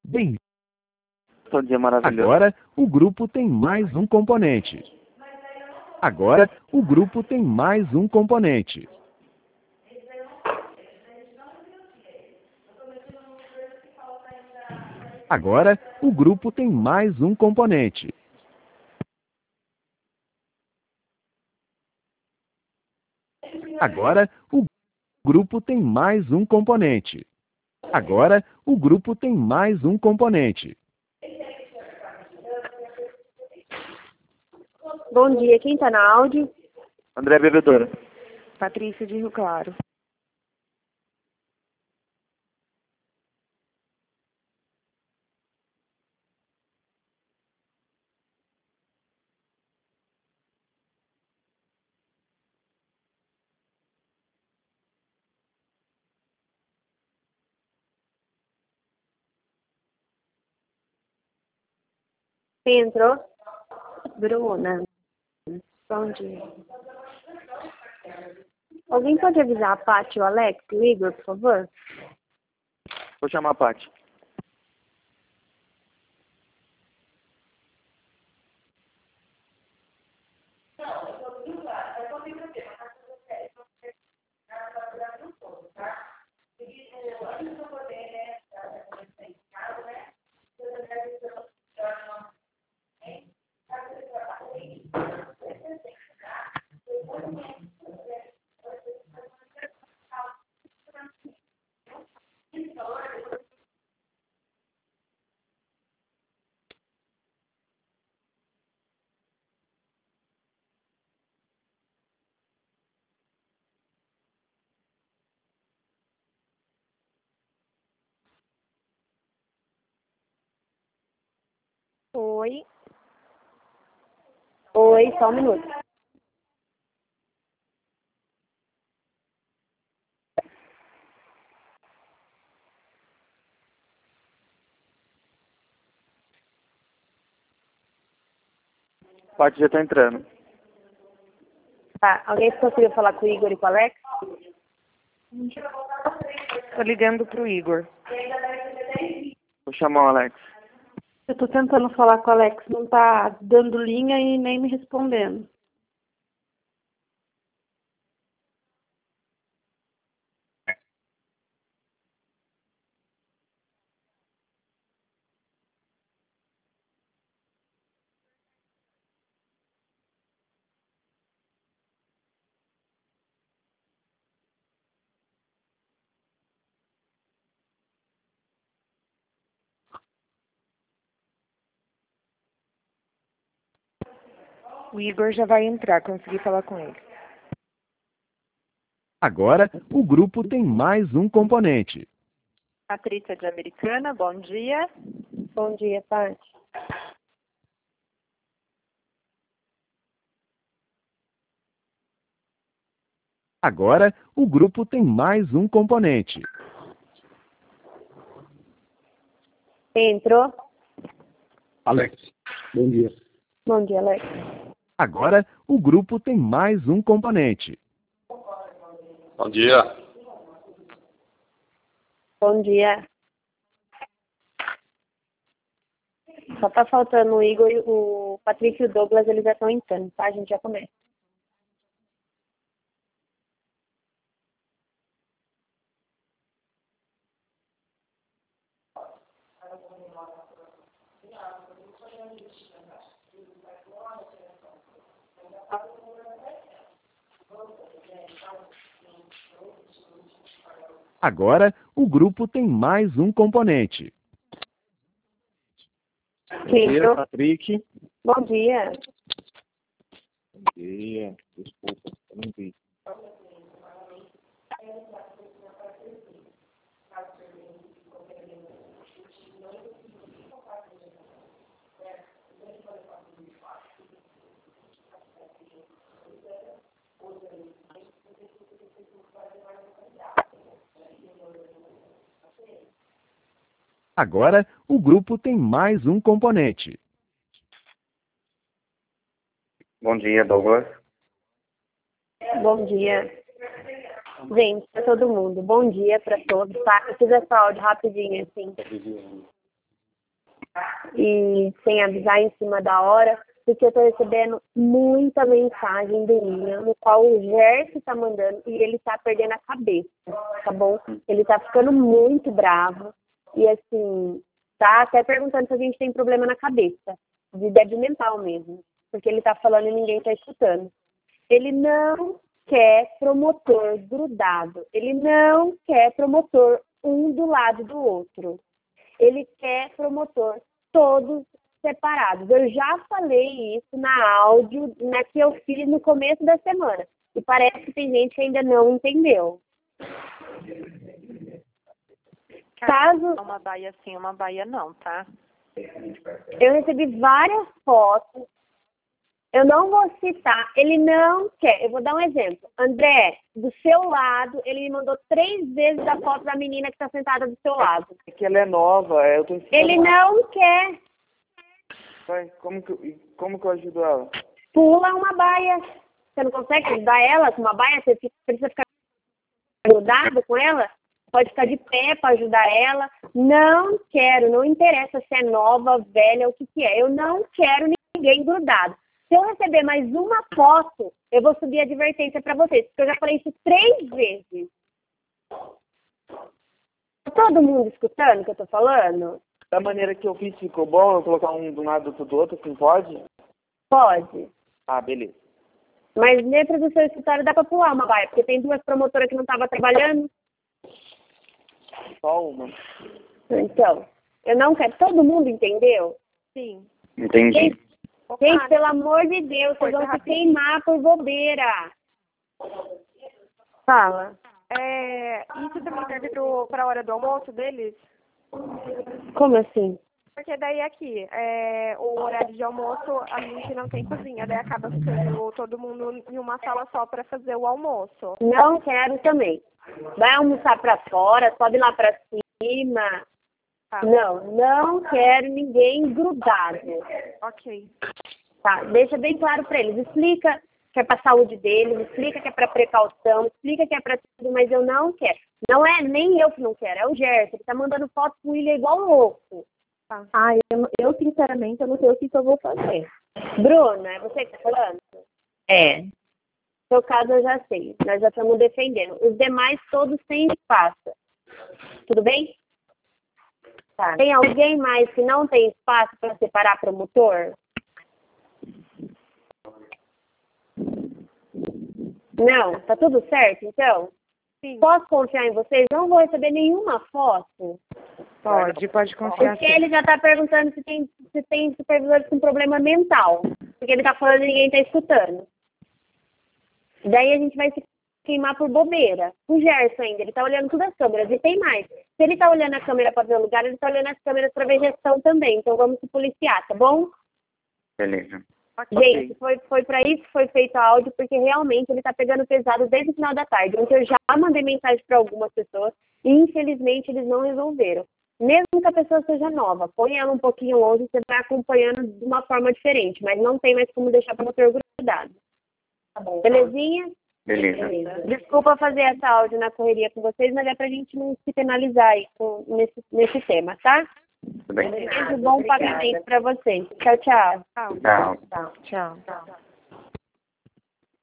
Bem, Bom dia, maravilhoso. agora o grupo tem mais um componente. Agora o grupo tem mais um componente. Agora o grupo tem mais um componente. Agora o grupo tem mais um componente. Agora o grupo tem mais um componente. Bom dia, quem está na áudio? André Bebedora. Patrícia de Rio Claro. Quem entrou? Bruna. Bom dia. Alguém pode avisar a Paty, o Alex e o Igor, por favor? Vou chamar a Paty. Oi. Oi, só um minuto. Paty já tá entrando. Tá, alguém conseguiu falar com o Igor e com o Alex? Tô ligando pro Igor. Vou chamar o Alex. Eu tô tentando falar com o Alex, não tá dando linha e nem me respondendo. O Igor já vai entrar, consegui falar com ele. Agora o grupo tem mais um componente. Patrícia de Americana, bom dia. Bom dia, Paty. Agora o grupo tem mais um componente. Quem entrou? Alex, bom dia. Bom dia, Alex. Agora o grupo tem mais um componente. Bom dia. Bom dia. Só tá faltando o Igor, o Patrick e o Douglas, eles já estão entrando, tá? A gente já começa. Agora o grupo tem mais um componente. Quem entrou? Patrick. Bom dia. Bom dia. Desculpa, eu não vi. Agora o grupo tem mais um componente. Bom dia, Douglas. Bom dia. Gente, pra todo mundo. Bom dia pra todos, tá? Eu fiz essa áudio rapidinho, assim. e sem avisar em cima da hora, porque eu tô recebendo muita mensagem do William, no qual o Gerson tá mandando e ele tá perdendo a cabeça, tá bom? Ele tá ficando muito bravo e assim, tá até perguntando se a gente tem problema na cabeça, de débil mental mesmo, porque ele tá falando e ninguém tá escutando. Ele não quer promotor grudado, ele não quer promotor um do lado do outro, ele quer promotor todos separados. Eu já falei isso na áudio que eu fiz no começo da semana. E parece que tem gente que ainda não entendeu. Caso Uma baia sim, uma baia não, tá? eu recebi várias fotos, eu não vou citar, ele não quer. Eu vou dar um exemplo. André, do seu lado, ele me mandou 3 vezes a foto da menina que está sentada do seu lado. É que ela é nova, eu tô ensinando. Ele não quer. Pai, como que eu ajudo ela? Pula uma baia. Você não consegue ajudar ela com uma baia? Você precisa ficar grudado com ela? Pode ficar de pé para ajudar ela. Não quero, não interessa se é nova, velha, o que é. Eu não quero ninguém grudado. Se eu receber mais uma foto, eu vou subir a advertência para vocês, porque eu já falei isso 3 vezes. Todo mundo escutando o que eu tô falando? Da maneira que eu fiz, ficou bom eu colocar um do lado do outro, assim, pode? Pode. Ah, beleza. Mas dentro do seu escritório dá para pular uma baia, porque tem 2 promotoras que não estavam trabalhando. Só uma. Então, eu não quero. Todo mundo entendeu? Sim. Entendi. Gente, pelo amor de Deus, vocês vão se queimar por bobeira. Fala. Isso também serve para a hora do almoço deles? Como assim? Porque daí aqui, o horário de almoço, a gente não tem cozinha, daí acaba ficando todo mundo em uma sala só para fazer o almoço. Não quero também. Vai almoçar pra fora, sobe lá pra cima. Tá. Não quero ninguém grudado. Ok. Tá? Deixa bem claro pra eles. Explica que é pra saúde deles, explica que é pra precaução, explica que é pra tudo, mas eu não quero. Não é nem eu que não quero, é o Gerson, que tá mandando foto pro William igual louco. Tá. Eu sinceramente, eu não sei o que eu vou fazer. Bruna, é você que tá falando? É. Seu caso eu já sei, nós já estamos defendendo. Os demais todos têm espaço. Tudo bem? Tá. Tem alguém mais que não tem espaço para separar promotor? Não? Tá tudo certo, então? Sim. Posso confiar em vocês? Não vou receber nenhuma foto. Pode confiar. Porque ele já está perguntando se tem supervisores com problema mental. Porque ele está falando e ninguém está escutando. Daí a gente vai se queimar por bobeira. O Gerson ainda, ele tá olhando todas as câmeras. E tem mais. Se ele tá olhando a câmera para ver o lugar, ele tá olhando as câmeras para ver gestão também. Então vamos se policiar, tá bom? Beleza. Gente, foi para isso que foi feito o áudio, porque realmente ele tá pegando pesado desde o final da tarde. Ontem eu já mandei mensagem para algumas pessoas e infelizmente eles não resolveram. Mesmo que a pessoa seja nova, põe ela um pouquinho longe, você vai acompanhando de uma forma diferente, mas não tem mais como deixar para motor grudado. Tá bom. Belezinha? Beleza. Desculpa fazer essa áudio na correria com vocês, mas é pra gente não se penalizar aí nesse tema, tá? Tudo bem. Beijo bom pagamento pra vocês. Tchau, tchau. Tchau. Tchau.